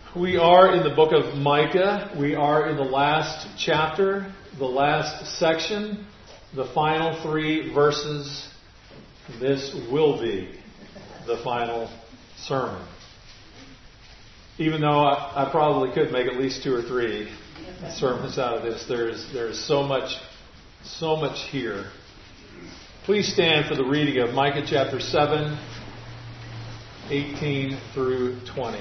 We are in the book of Micah. We are in the last chapter, the last section, the final 3 verses. This will be the final sermon. Even though I probably could make at least 2 or 3 sermons out of this, there's so much here. Please stand for the reading of Micah chapter 7, 18 through 20.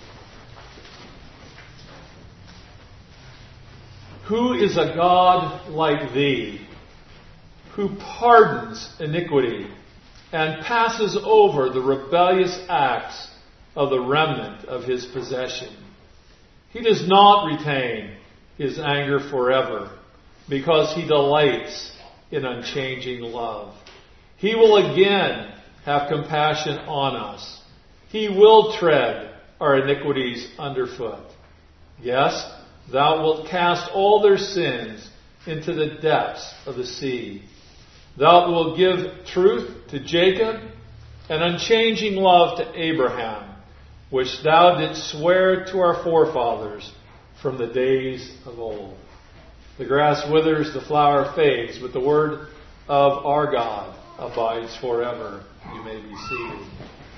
Who is a God like thee, who pardons iniquity and passes over the rebellious acts of the remnant of his possession? He does not retain his anger forever, because he delights in unchanging love. He will again have compassion on us. He will tread our iniquities underfoot. Yes, thou wilt cast all their sins into the depths of the sea. Thou wilt give truth to Jacob and unchanging love to Abraham, which thou didst swear to our forefathers from the days of old. The grass withers, the flower fades, but the word of our God abides forever. You may be seated.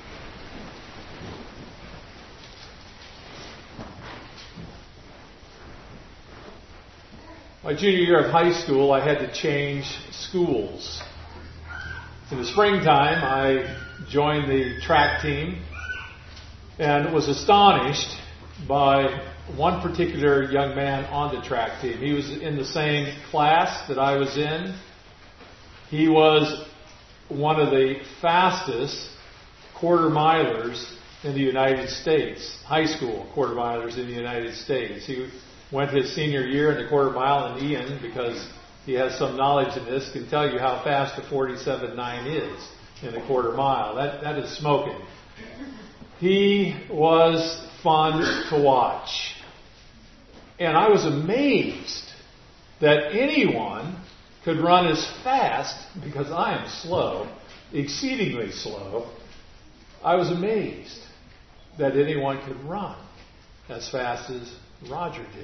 My junior year of high school, I had to change schools. In the springtime, I joined the track team and was astonished by one particular young man on the track team. He was in the same class that I was in. He was one of the fastest quarter-milers in the United States, high school quarter-milers in the United States. He went his senior year in the quarter mile, and Ian, because he has some knowledge in this, can tell you how fast the 47.9 is in the quarter mile. That is smoking. He was fun to watch. And I was amazed that anyone could run as fast, because I am slow, exceedingly slow. I was amazed that anyone could run as fast as Roger did.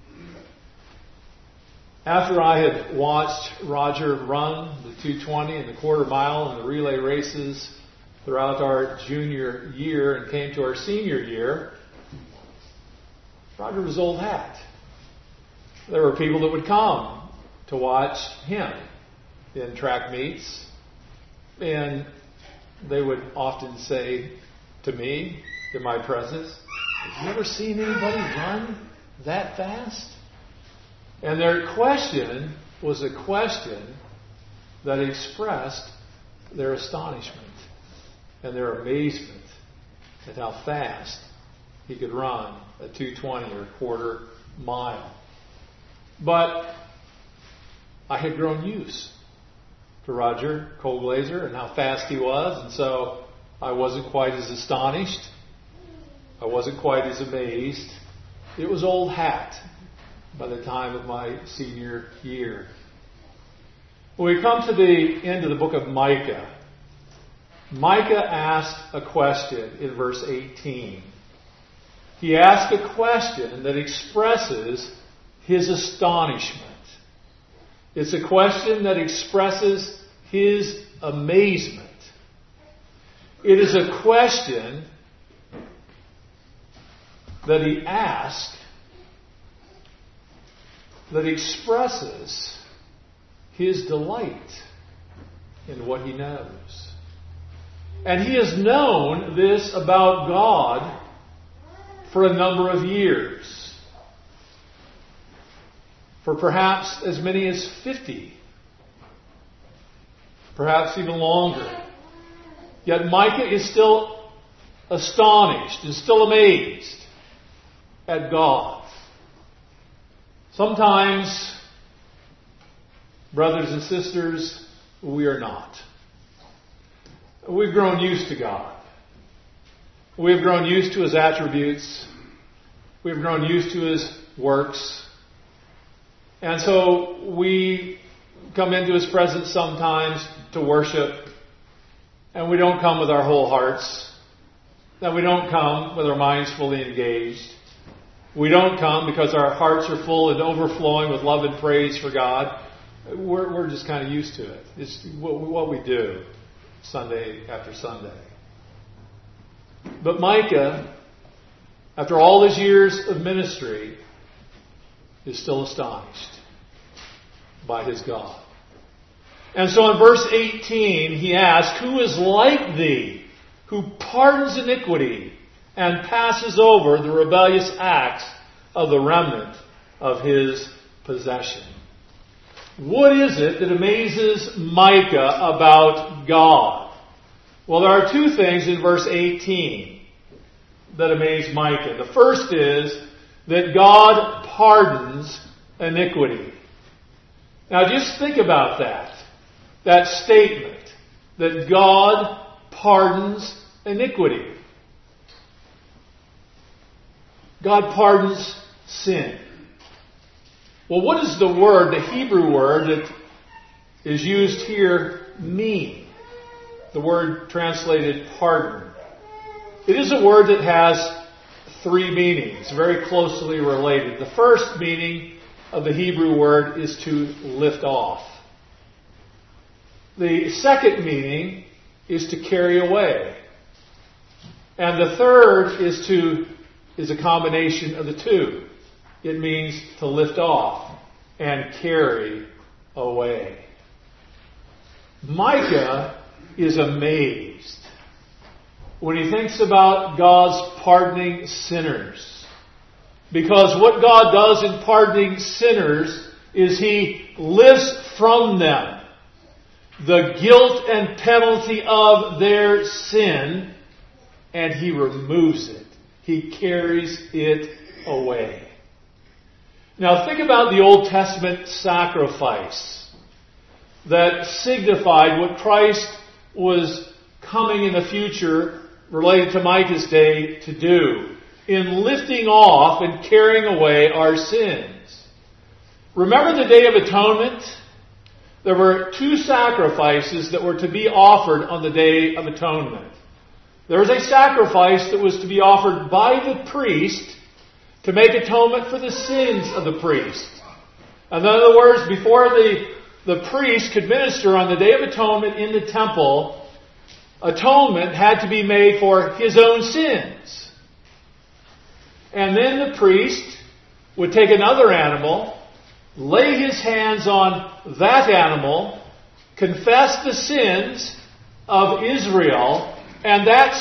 After I had watched Roger run the 220 and the quarter mile and the relay races throughout our junior year and came to our senior year, Roger was old hat. There were people that would come to watch him in track meets, and they would often say to me, in my presence, "Have you ever seen anybody run that fast?" And their question was a question that expressed their astonishment and their amazement at how fast he could run a 220 or quarter mile. But I had grown used to Roger Colglazer and how fast he was, and so I wasn't quite as astonished. I wasn't quite as amazed. It was old hat by the time of my senior year. When we come to the end of the book of Micah, Micah asked a question in verse 18. He asked a question that expresses his astonishment. It's a question that expresses his amazement. It is a question that he asked that expresses his delight in what he knows. And he has known this about God for a number of years. For perhaps as many as 50. Perhaps even longer. Yet Micah is still astonished, is still amazed at God. Sometimes, brothers and sisters, we are not. We've grown used to God. We've grown used to His attributes. We've grown used to His works. And so we come into His presence sometimes to worship, and we don't come with our whole hearts. That we don't come with our minds fully engaged. We don't come because our hearts are full and overflowing with love and praise for God. We're just kind of used to it. It's what we do Sunday after Sunday. But Micah, after all his years of ministry, is still astonished by his God. And so in verse 18, he asks, "Who is like thee, who pardons iniquity and passes over the rebellious acts of the remnant of his possession?" What is it that amazes Micah about God? Well, there are two things in verse 18 that amaze Micah. The first is that God pardons iniquity. Now just think about that statement, that God pardons iniquity. God pardons sin. Well, what does the word, the Hebrew word that is used here, mean? The word translated pardon. It is a word that has three meanings, very closely related. The first meaning of the Hebrew word is to lift off. The second meaning is to carry away. And the third is a combination of the two. It means to lift off and carry away. Micah is amazed when he thinks about God's pardoning sinners. Because what God does in pardoning sinners is He lifts from them the guilt and penalty of their sin, and He removes it. He carries it away. Now think about the Old Testament sacrifice that signified what Christ was coming in the future, related to Micah's day, to do in lifting off and carrying away our sins. Remember the Day of Atonement? There were two sacrifices that were to be offered on the Day of Atonement. There was a sacrifice that was to be offered by the priest to make atonement for the sins of the priest. In other words, before the priest could minister on the Day of Atonement in the temple, atonement had to be made for his own sins. And then the priest would take another animal, lay his hands on that animal, confess the sins of Israel, and that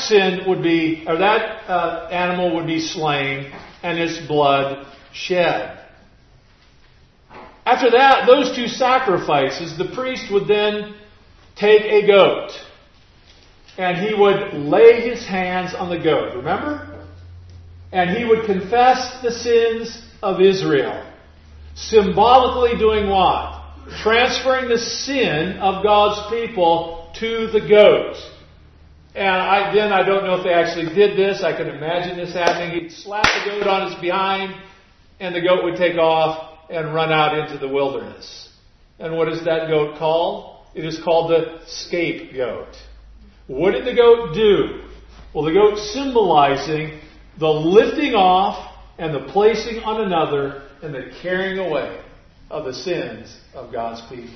animal would be slain and its blood shed. After that, those two sacrifices, the priest would then take a goat and he would lay his hands on the goat. Remember? And he would confess the sins of Israel. Symbolically doing what? Transferring the sin of God's people to the goat. And I don't know if they actually did this. I can imagine this happening. He'd slap the goat on his behind, and the goat would take off and run out into the wilderness. And what is that goat called? It is called the scapegoat. What did the goat do? Well, the goat symbolizing the lifting off and the placing on another and the carrying away of the sins of God's people.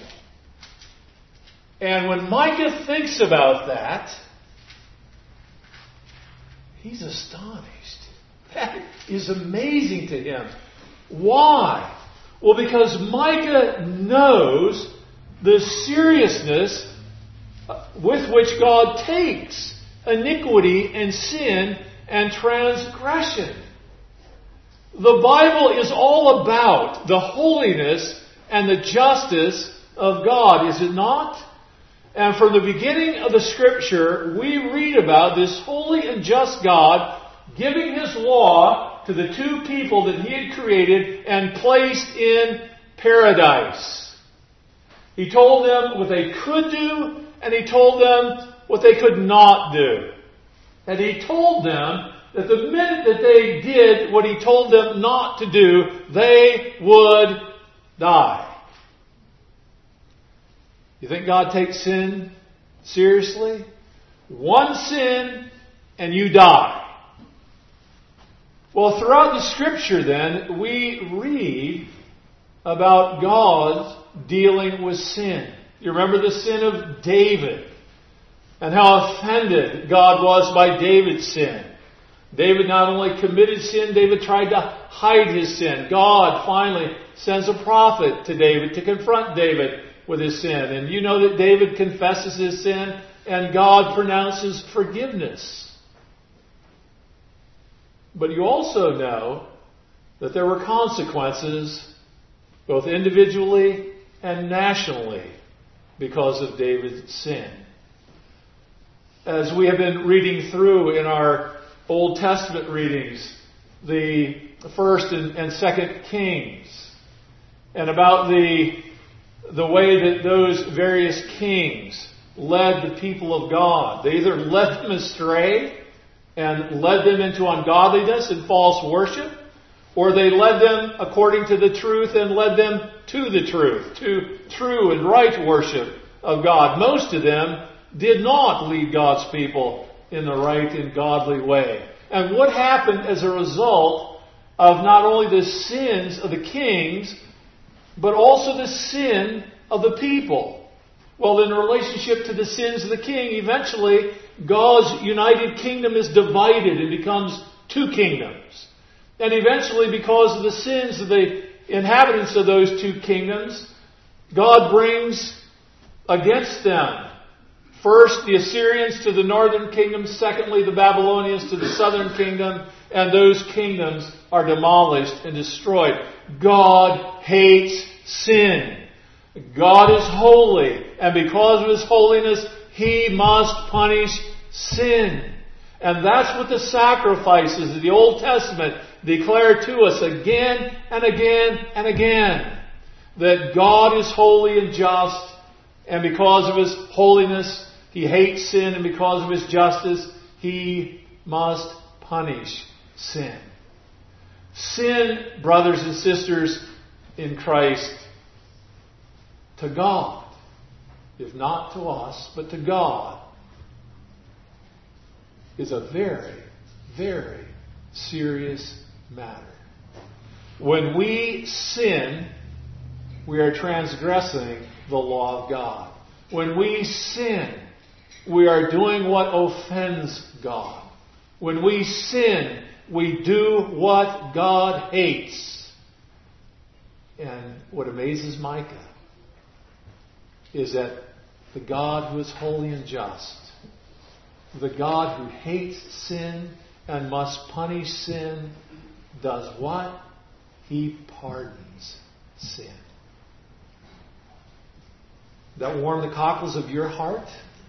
And when Micah thinks about that, he's astonished. That is amazing to him. Why? Well, because Micah knows the seriousness with which God takes iniquity and sin and transgression. The Bible is all about the holiness and the justice of God, is it not? And from the beginning of the Scripture, we read about this holy and just God giving His law to the two people that He had created and placed in paradise. He told them what they could do, and He told them what they could not do. And He told them that the minute that they did what He told them not to do, they would die. You think God takes sin seriously? One sin and you die. Well, throughout the Scripture then, we read about God dealing with sin. You remember the sin of David and how offended God was by David's sin. David not only committed sin, David tried to hide his sin. God finally sends a prophet to David to confront David with his sin. And you know that David confesses his sin and God pronounces forgiveness. But you also know that there were consequences both individually and nationally because of David's sin. As we have been reading through in our Old Testament readings, the first and second Kings, and about the way that those various kings led the people of God. They either led them astray and led them into ungodliness and false worship, or they led them according to the truth and led them to the truth, to true and right worship of God. Most of them did not lead God's people in the right and godly way. And what happened as a result of not only the sins of the kings, but also the sin of the people? Well, in relationship to the sins of the king, eventually God's united kingdom is divided and becomes two kingdoms. And eventually, because of the sins of the inhabitants of those two kingdoms, God brings against them, first the Assyrians to the northern kingdom, secondly the Babylonians to the southern kingdom, and those kingdoms are demolished and destroyed. God hates sin. God is holy, and because of His holiness, He must punish sin. And that's what the sacrifices of the Old Testament declare to us again and again and again. That God is holy and just, and because of His holiness, He hates sin, and because of His justice, He must punish sin. Sin, brothers and sisters in Christ, to God, if not to us, but to God, is a very, very serious matter. When we sin, we are transgressing the law of God. When we sin, we are doing what offends God. When we sin, we do what God hates. And what amazes Micah is that the God who is holy and just, the God who hates sin and must punish sin, does what? He pardons sin. That warm the cockles of your heart?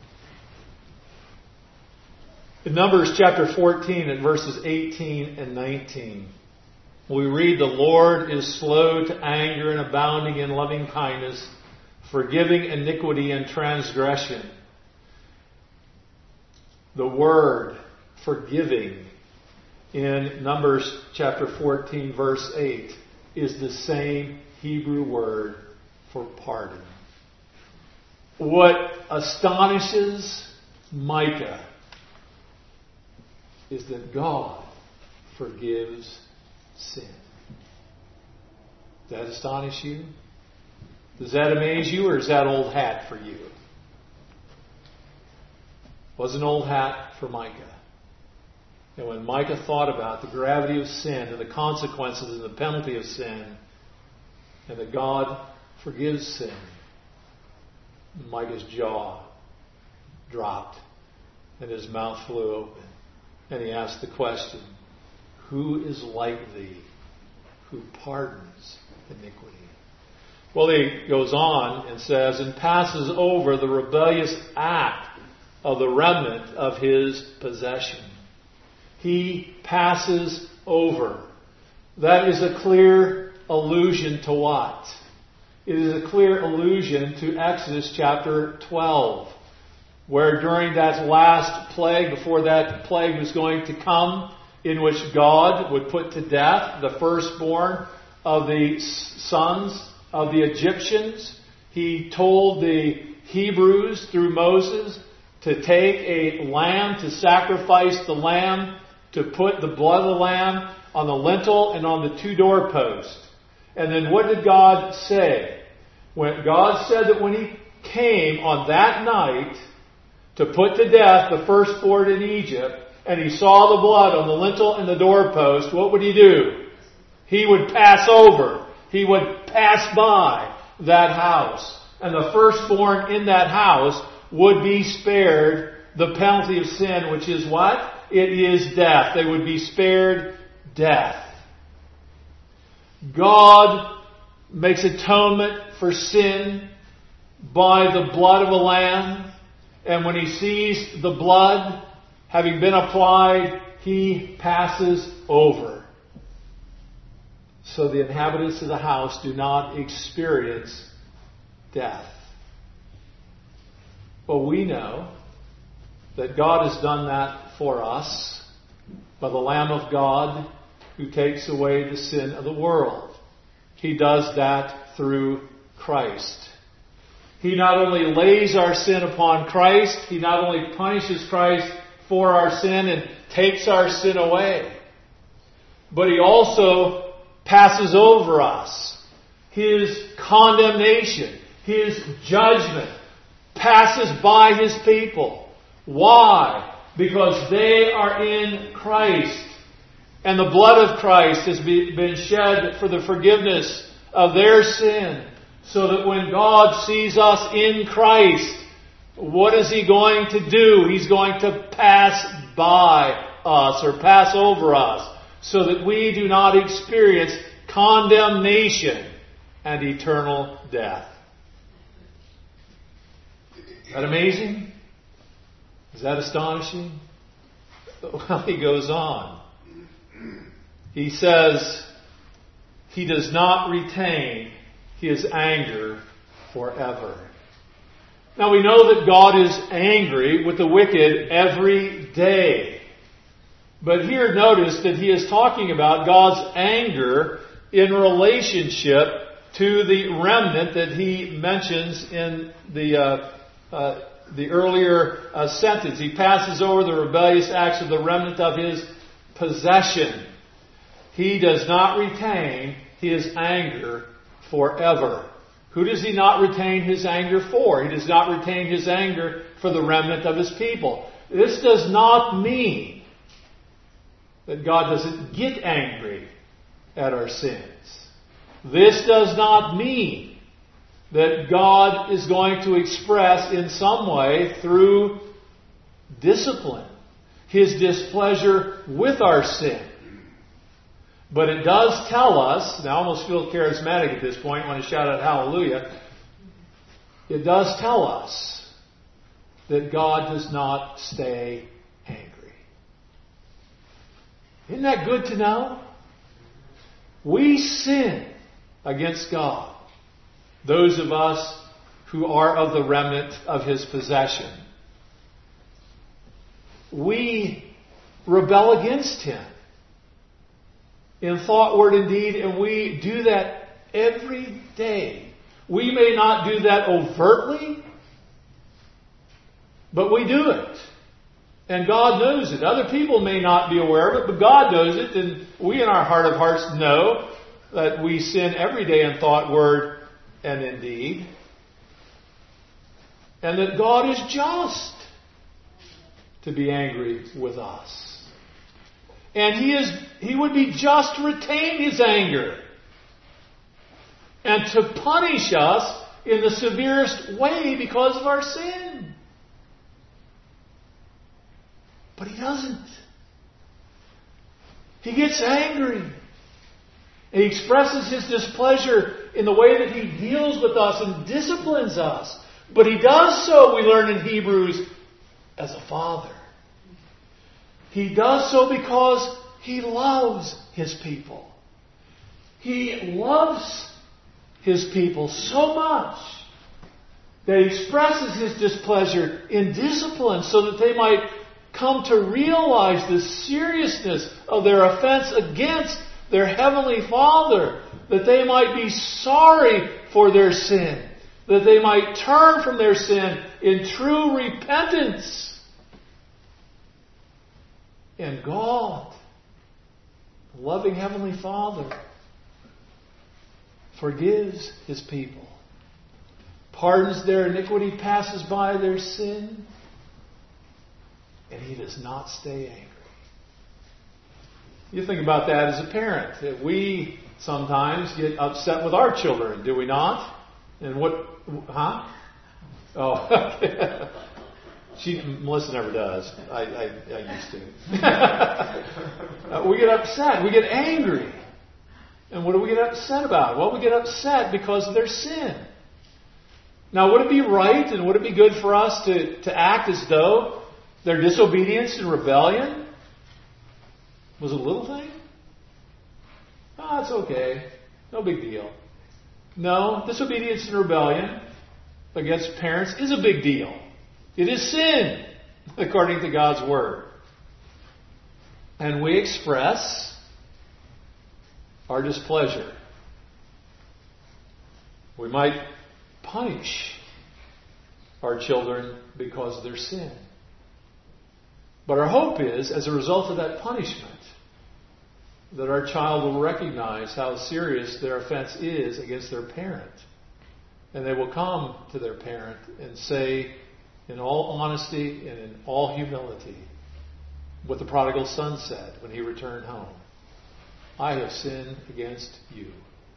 In Numbers chapter 14 and verses 18 and 19, we read, "The Lord is slow to anger and abounding in loving kindness, forgiving iniquity and transgression." The word forgiving in Numbers chapter 14 verse 8 is the same Hebrew word for pardon. What astonishes Micah is that God forgives sin. Does that astonish you? Does that amaze you, or is that old hat for you? It was an old hat for Micah. And when Micah thought about the gravity of sin and the consequences and the penalty of sin, and that God forgives sin, Micah's jaw dropped and his mouth flew open. And he asked the question, "Who is like thee, who pardons iniquity?" Well, he goes on and says, "And passes over the rebellious act of the remnant of his possession." He passes over. That is a clear allusion to what? It is a clear allusion to Exodus chapter 12, where during that last plague, before that plague was going to come, in which God would put to death the firstborn of the sons of the Egyptians, He told the Hebrews through Moses to take a lamb, to sacrifice the lamb, to put the blood of the lamb on the lintel and on the 2 doorposts. And then what did God say? When God said that when He came on that night to put to death the firstborn in Egypt, and He saw the blood on the lintel and the doorpost, what would He do? He would pass over. He would pass by that house. And the firstborn in that house would be spared the penalty of sin, which is what? It is death. They would be spared death. God makes atonement for sin by the blood of a lamb. And when He sees the blood having been applied, He passes over. So the inhabitants of the house do not experience death. But we know that God has done that for us by the Lamb of God who takes away the sin of the world. He does that through Christ. He not only lays our sin upon Christ, He not only punishes Christ for our sin and takes our sin away, but He also passes over us. His condemnation, His judgment passes by His people. Why? Because they are in Christ. And the blood of Christ has been shed for the forgiveness of their sin. So that when God sees us in Christ, what is He going to do? He's going to pass by us or pass over us so that we do not experience condemnation and eternal death. Is that amazing? Is that astonishing? Well, he goes on. He says, He does not retain His anger forever. Now we know that God is angry with the wicked every day. But here notice that He is talking about God's anger in relationship to the remnant that He mentions in the earlier sentence. He passes over the rebellious acts of the remnant of His possession. He does not retain His anger forever. Who does He not retain His anger for? He does not retain His anger for the remnant of His people. This does not mean that God doesn't get angry at our sins. This does not mean that God is going to express in some way through discipline His displeasure with our sin. But it does tell us, and I almost feel charismatic at this point, I want to shout out hallelujah. It does tell us that God does not stay angry. Isn't that good to know? We sin against God. Those of us who are of the remnant of His possession. We rebel against Him in thought, word, and deed, and we do that every day. We may not do that overtly, but we do it. And God knows it. Other people may not be aware of it, but God knows it, and we in our heart of hearts know that we sin every day in thought, word, and in deed. And that God is just to be angry with us. And He would be just to retain His anger and to punish us in the severest way because of our sin. But He doesn't. He gets angry. And He expresses His displeasure in the way that He deals with us and disciplines us. But He does so, we learn in Hebrews, as a father. He does so because He loves His people. He loves His people so much that He expresses His displeasure in discipline so that they might come to realize the seriousness of their offense against their Heavenly Father, that they might be sorry for their sin, that they might turn from their sin in true repentance. And God A loving Heavenly Father forgives His people, pardons their iniquity, passes by their sin, and He does not stay angry. You think about that as a parent. That we sometimes get upset with our children, do we not? And what? Huh? Oh, Melissa never does. I used to. We get upset. We get angry. And what do we get upset about? Well, we get upset because of their sin. Now, would it be right and would it be good for us to act as though their disobedience and rebellion was a little thing? Oh, it's okay. No big deal. No, disobedience and rebellion against parents is a big deal. It is sin, according to God's Word. And we express our displeasure. We might punish our children because of their sin. But our hope is, as a result of that punishment, that our child will recognize how serious their offense is against their parent. And they will come to their parent and say, in all honesty and in all humility, what the prodigal son said when he returned home: I have sinned against you,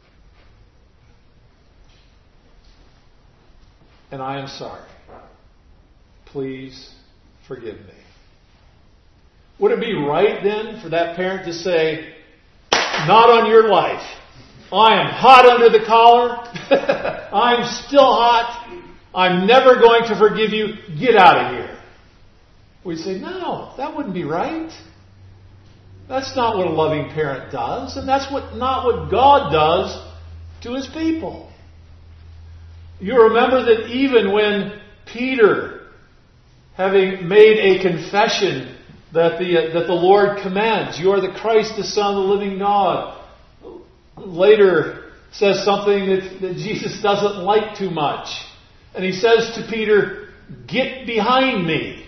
and I am sorry. Please forgive me. Would it be right then for that parent to say, not on your life. I am hot under the collar. I'm still hot. I'm never going to forgive you. Get out of here. We'd say, no, that wouldn't be right. That's not what a loving parent does, and that's not what God does to His people. You remember that even when Peter, having made a confession that the Lord commands, you are the Christ, the Son of the living God, later says something that Jesus doesn't like too much. And he says to Peter, get behind me.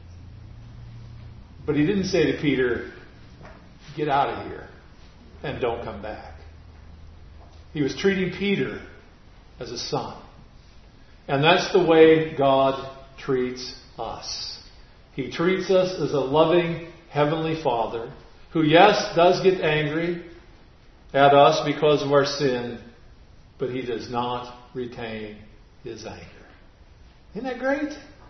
But he didn't say to Peter, get out of here and don't come back. He was treating Peter as a son. And that's the way God treats us. He treats us as a loving Heavenly Father who, yes, does get angry at us because of our sin, but He does not retain His anger. Isn't that great?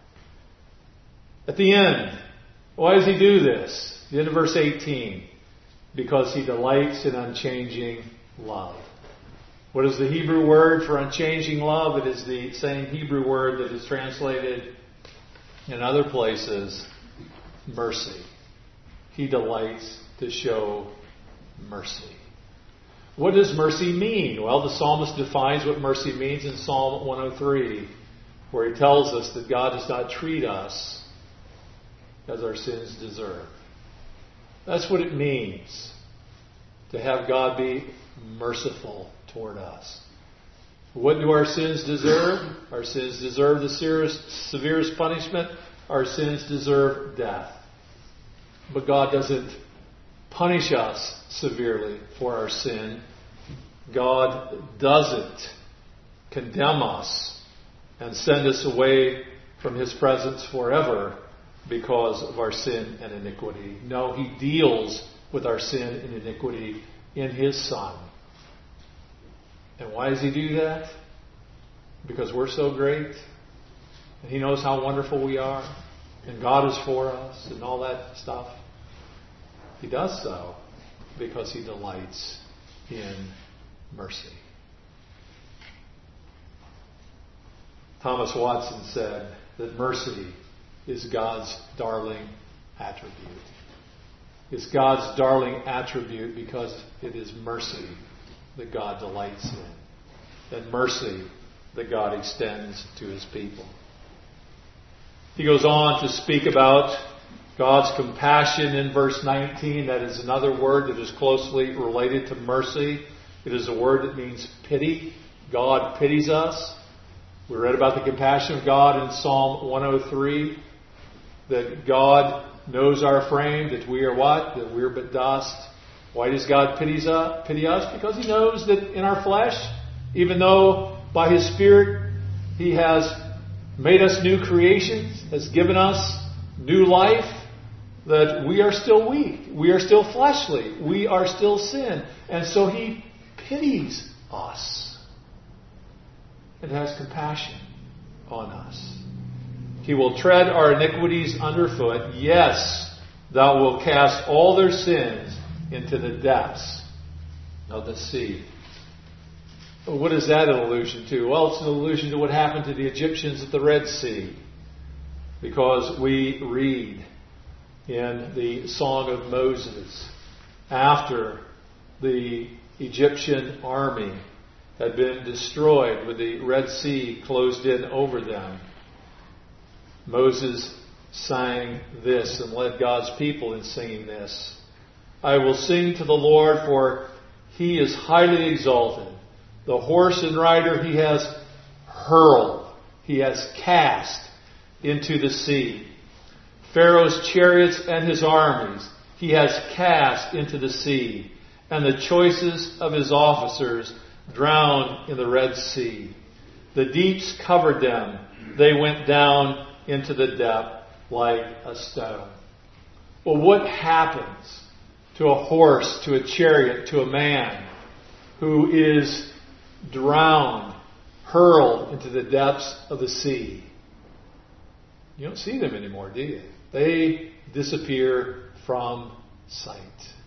At the end, why does He do this? The end of verse 18. Because He delights in unchanging love. What is the Hebrew word for unchanging love? It is the same Hebrew word that is translated in other places, mercy. He delights to show mercy. What does mercy mean? Well, the psalmist defines what mercy means in Psalm 103, where he tells us that God does not treat us as our sins deserve. That's what it means to have God be merciful toward us. What do our sins deserve? Our sins deserve the severest punishment. Our sins deserve death. But God doesn't punish us severely for our sin. God doesn't condemn us and send us away from His presence forever because of our sin and iniquity. No, He deals with our sin and iniquity in His Son. And why does He do that? Because we're so great. And He knows how wonderful we are. And God is for us and all that stuff. He does so because He delights in mercy. Thomas Watson said that mercy is God's darling attribute. It's God's darling attribute because it is mercy that God delights in, and mercy that God extends to His people. He goes on to speak about God's compassion in verse 19. That is another word that is closely related to mercy. It is a word that means pity. God pities us. We read about the compassion of God in Psalm 103, that God knows our frame, that we are what? That we're but dust. Why does God pity us? Because He knows that in our flesh, even though by His Spirit He has made us new creations, has given us new life, that we are still weak. We are still fleshly. We are still sin. And so He pities us and has compassion on us. He will tread our iniquities underfoot. Yes, Thou wilt cast all their sins into the depths of the sea. What is that an allusion to? Well, it's an allusion to what happened to the Egyptians at the Red Sea. Because we read in the Song of Moses, after the Egyptian army had been destroyed with the Red Sea closed in over them, Moses sang this and led God's people in singing this. I will sing to the Lord, for He is highly exalted. The horse and rider He has hurled, He has cast into the sea. Pharaoh's chariots and his armies He has cast into the sea, and the choicest of His officers drowned in the Red Sea. The deeps covered them. They went down into the depth like a stone. Well, what happens to a horse, to a chariot, to a man who is drowned, hurled into the depths of the sea? You don't see them anymore, do you? They disappear from sight.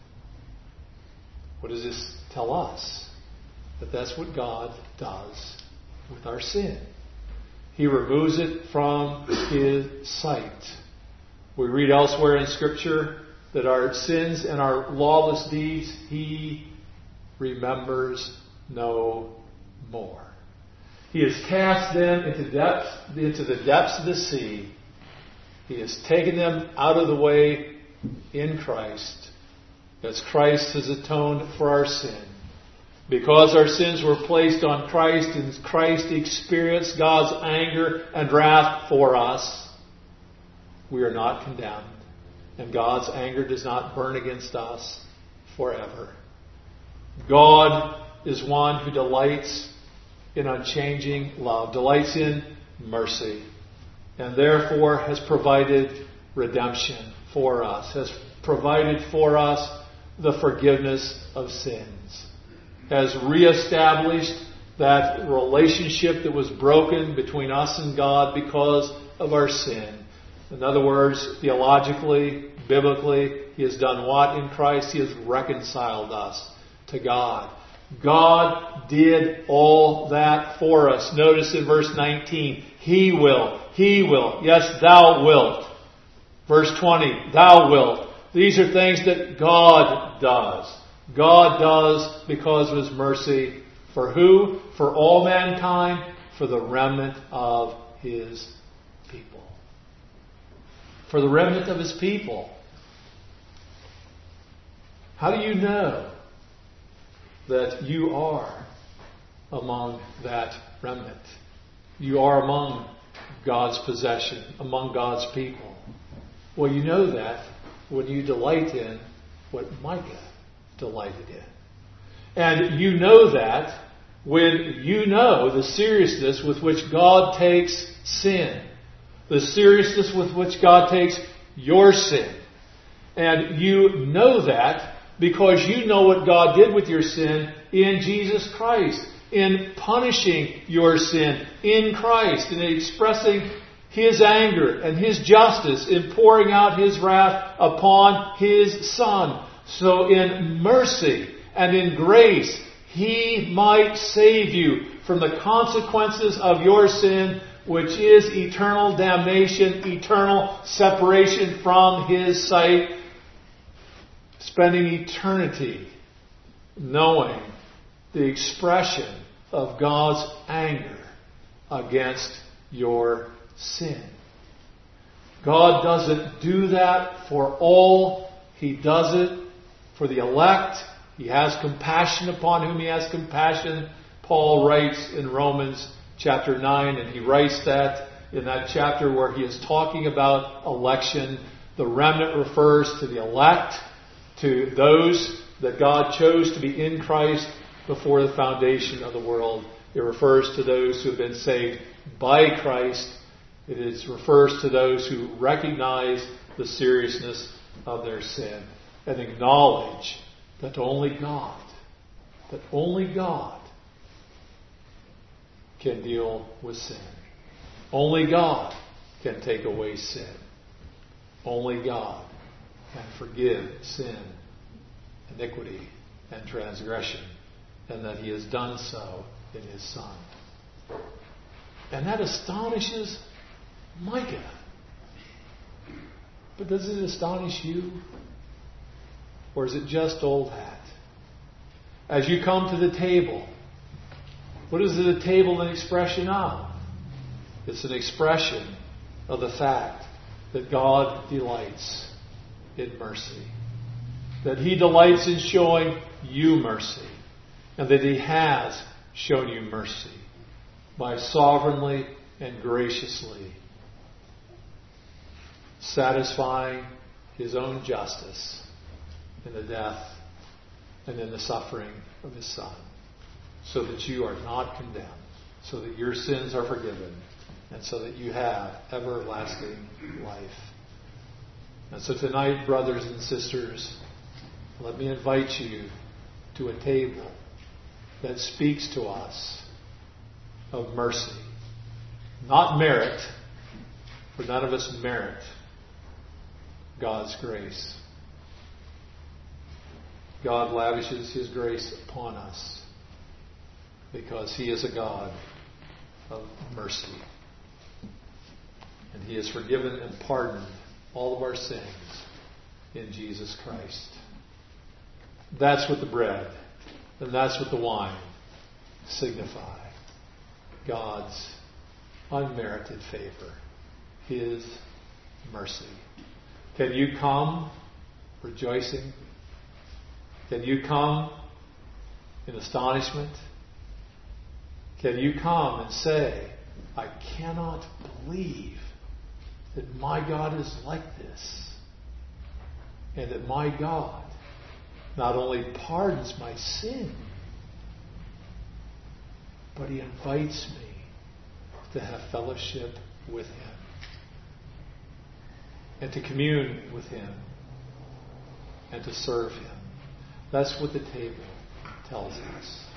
What does this tell us? That that's what God does with our sin. He removes it from His sight. We read elsewhere in Scripture that our sins and our lawless deeds He remembers no more. He has cast them into the depths of the sea. He has taken them out of the way in Christ, as Christ has atoned for our sin. Because our sins were placed on Christ and Christ experienced God's anger and wrath for us, we are not condemned. And God's anger does not burn against us forever. God is one who delights in unchanging love, delights in mercy, and therefore has provided redemption for us, has provided for us the forgiveness of sins, has reestablished that relationship that was broken between us and God because of our sin. In other words, theologically, biblically, He has done what in Christ? He has reconciled us to God. God did all that for us. Notice in verse 19, He will, yes, Thou wilt. Verse 20, Thou wilt. These are things that God does. God does because of His mercy. For who? For all mankind, for the remnant of His people. For the remnant of His people. How do you know that you are among that remnant? You are among God's possession, among God's people. Well, you know that when you delight in what Micah delighted in. And you know that when you know the seriousness with which God takes sin, the seriousness with which God takes your sin. And you know that because you know what God did with your sin in Jesus Christ, in punishing your sin in Christ, in expressing His anger and His justice, in pouring out His wrath upon His Son. So in mercy and in grace, He might save you from the consequences of your sin, which is eternal damnation, eternal separation from His sight, spending eternity knowing the expression of God's anger against your sin. God doesn't do that for all. He does it for the elect. He has compassion upon whom He has compassion. Paul writes in Romans chapter 9, and he writes that in that chapter where he is talking about election. The remnant refers to the elect, to those that God chose to be in Christ before the foundation of the world. It refers to those who have been saved by Christ. It refers to those who recognize the seriousness of their sin and acknowledge that only God can deal with sin. Only God can take away sin. Only God can forgive sin, iniquity, and transgression, and that He has done so in His Son. And that astonishes Micah. But does it astonish you? Or is it just old hat? As you come to the table, what is the table an expression of? It's an expression of the fact that God delights in mercy. That He delights in showing you mercy. And that He has shown you mercy by sovereignly and graciously satisfying His own justice in the death and in the suffering of His Son, so that you are not condemned, so that your sins are forgiven, and so that you have everlasting life. And so tonight, brothers and sisters, let me invite you to a table that speaks to us of mercy. Not merit, for none of us merit God's grace. God lavishes His grace upon us because He is a God of mercy. And He has forgiven and pardoned all of our sins in Jesus Christ. That's what the bread and that's what the wine signify. God's unmerited favor. His mercy. Can you come rejoicing? Can you come in astonishment? Can you come and say, I cannot believe that my God is like this, and that my God not only pardons my sin, but He invites me to have fellowship with Him and to commune with Him and to serve Him. That's what the table tells us.